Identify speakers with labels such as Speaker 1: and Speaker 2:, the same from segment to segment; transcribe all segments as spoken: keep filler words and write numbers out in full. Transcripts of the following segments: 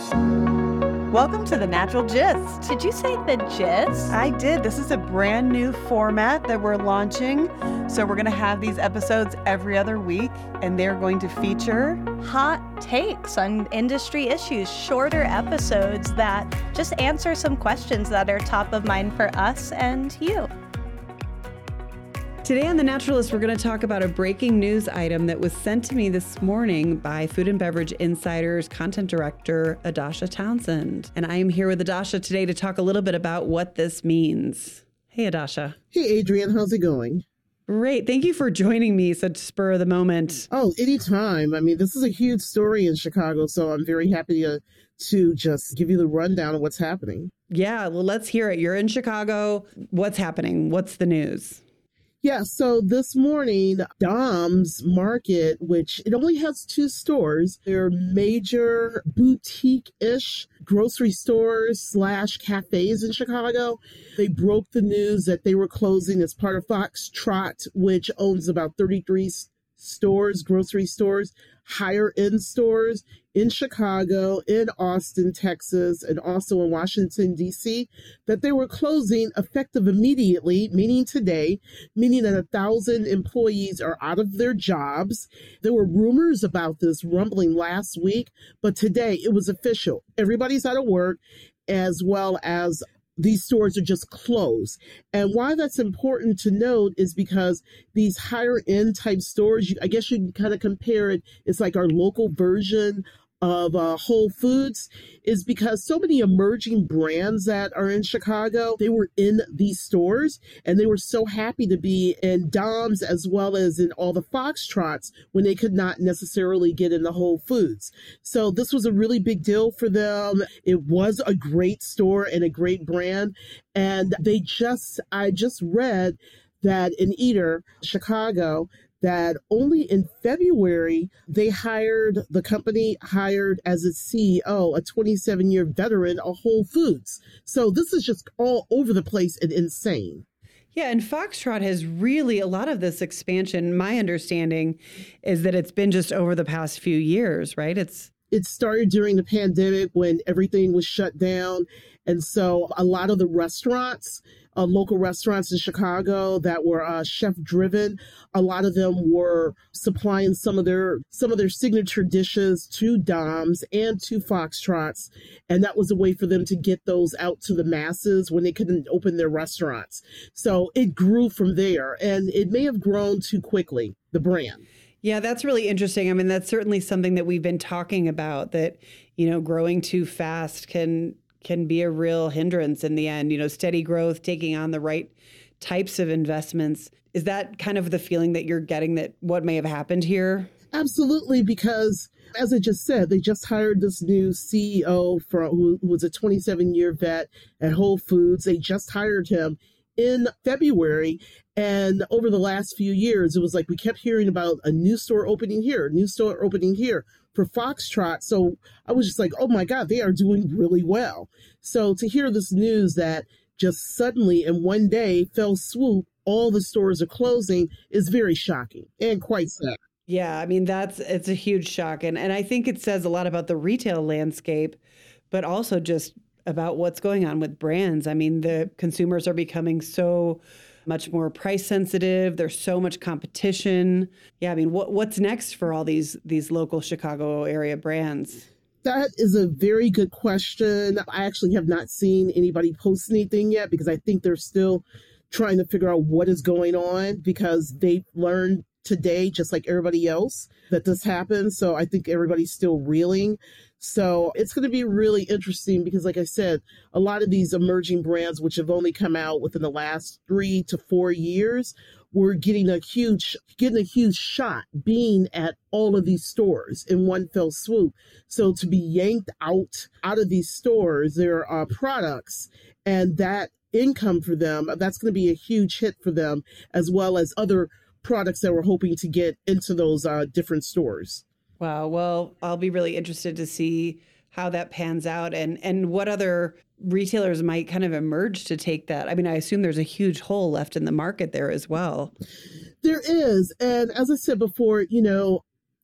Speaker 1: Welcome to The Natural Gist.
Speaker 2: Did you say the gist?
Speaker 1: I did. This is a brand new format that we're launching. So we're going to have these episodes every other week, and they're going to feature
Speaker 2: hot takes on industry issues, shorter episodes that just answer some questions that are top of mind for us and you.
Speaker 1: Today on The Naturalist, we're going to talk about a breaking news item that was sent to me this morning by Food and Beverage Insider's content director, Adasha Townsend. And I am here with Adasha today to talk a little bit about what this means. Hey, Adasha.
Speaker 3: Hey, Adrienne. How's it going?
Speaker 1: Great. Thank you for joining me such spur of the moment.
Speaker 3: Oh, anytime. I mean, this is a huge story in Chicago, so I'm very happy to, to just give you the rundown of what's happening.
Speaker 1: Yeah, well, let's hear it. You're in Chicago. What's happening? What's the news?
Speaker 3: Yeah, so this morning, Dom's Market, which it only has two stores, they're major boutique-ish grocery stores slash cafes in Chicago. They broke the news that they were closing as part of Foxtrot, which owns about thirty-three stores, grocery stores, higher end stores in Chicago, in Austin, Texas, and also in Washington, D C, that they were closing effective immediately, meaning today, meaning that a thousand employees are out of their jobs. There were rumors about this rumbling last week, but today it was official. Everybody's out of work, as well as these stores are just closed. And why that's important to note is because these higher end type stores, you, I guess you can kind of compare it, it's like our local version of uh, Whole Foods, is because so many emerging brands that are in Chicago, they were in these stores and they were so happy to be in Dom's as well as in all the Foxtrots when they could not necessarily get in the Whole Foods. So this was a really big deal for them. It was a great store and a great brand. And they just, I just read that in Eater, Chicago, that only in February, they hired, the company hired as its C E O, a twenty-seven year veteran of Whole Foods. So this is just all over the place and insane.
Speaker 1: Yeah, and Foxtrot has really, a lot of this expansion, my understanding is that it's been just over the past few years, right? It's
Speaker 3: It started during the pandemic when everything was shut down. And so a lot of the restaurants, uh, local restaurants in Chicago that were uh, chef driven, a lot of them were supplying some of their some of their signature dishes to Dom's and to Foxtrots. And that was a way for them to get those out to the masses when they couldn't open their restaurants. So it grew from there, and it may have grown too quickly, the brand.
Speaker 1: Yeah, that's really interesting. I mean, that's certainly something that we've been talking about, that, you know, growing too fast can can be a real hindrance in the end. You know, steady growth, taking on the right types of investments. Is that kind of the feeling that you're getting, that what may have happened here?
Speaker 3: Absolutely, because as I just said, they just hired this new C E O for, who, who was a twenty-seven year vet at Whole Foods. They just hired him in February. And over the last few years, it was like we kept hearing about a new store opening here, a new store opening here for Foxtrot. So I was just like, oh my God, they are doing really well. So to hear this news that just suddenly in one day, fell swoop, all the stores are closing is very shocking and quite sad.
Speaker 1: Yeah, I mean, that's, it's a huge shock. And, and I think it says a lot about the retail landscape, but also just about what's going on with brands. I mean, the consumers are becoming so much more price sensitive. There's so much competition. Yeah, I mean, what what's next for all these these local Chicago area brands?
Speaker 3: That is a very good question. I actually have not seen anybody post anything yet because I think they're still trying to figure out what is going on, because they've learned today, just like everybody else, that this happened. So I think everybody's still reeling. So it's going to be really interesting because, like I said, a lot of these emerging brands, which have only come out within the last three to four years, we're getting a huge, getting a huge shot being at all of these stores in one fell swoop. So to be yanked out, out of these stores, their uh, products, and that income for them, that's going to be a huge hit for them, as well as other products that we're hoping to get into those uh, different stores.
Speaker 1: Wow. Well, I'll be really interested to see how that pans out, and, and what other retailers might kind of emerge to take that. I mean, I assume there's a huge hole left in the market there as well.
Speaker 3: There is. And as I said before, you know,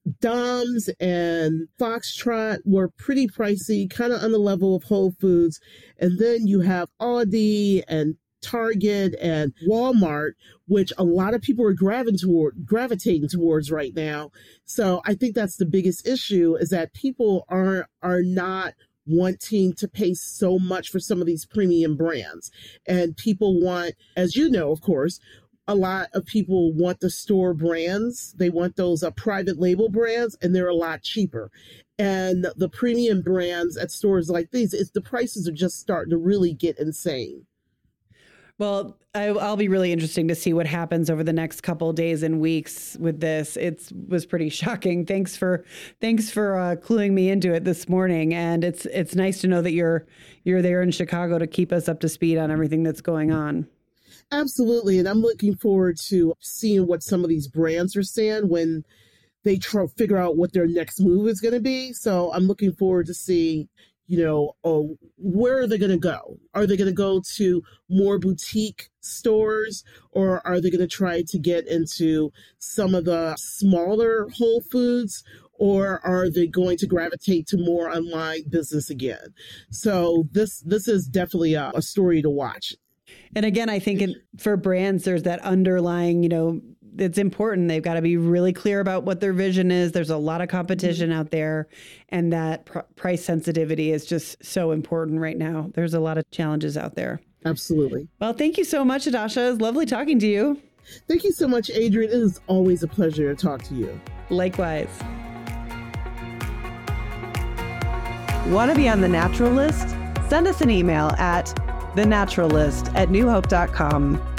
Speaker 3: Dom's and Foxtrot were pretty pricey, kind of on the level of Whole Foods. And then you have Aldi and Target and Walmart, which a lot of people are gravitating toward, gravitating towards right now. So I think that's the biggest issue, is that people are are not wanting to pay so much for some of these premium brands. And people want, as you know, of course, a lot of people want the store brands. They want those uh, private label brands, and they're a lot cheaper. And the premium brands at stores like these, it's, the prices are just starting to really get insane.
Speaker 1: Well, I, I'll be really interesting to see what happens over the next couple of days and weeks with this. It was pretty shocking. Thanks for thanks for uh, cluing me into it this morning. And it's it's nice to know that you're you're there in Chicago to keep us up to speed on everything that's going on.
Speaker 3: Absolutely. And I'm looking forward to seeing what some of these brands are saying when they try to figure out what their next move is going to be. So I'm looking forward to see, you know, oh, where are they going to go? Are they going to go to more boutique stores, or are they going to try to get into some of the smaller Whole Foods, or are they going to gravitate to more online business again? So this this is definitely a, a story to watch.
Speaker 1: And again, I think it, for brands, there's that underlying, you know, it's important. They've got to be really clear about what their vision is. There's a lot of competition mm-hmm. out there, and that pr- price sensitivity is just so important right now. There's a lot of challenges out there.
Speaker 3: Absolutely. Well,
Speaker 1: thank you so much, Adasha. It was lovely talking to you.
Speaker 3: Thank you so much, Adrienne. It is always a pleasure to talk to you.
Speaker 1: Likewise.
Speaker 4: Want to be on the Natural List? Send us an email at the natural list at new hope dot com.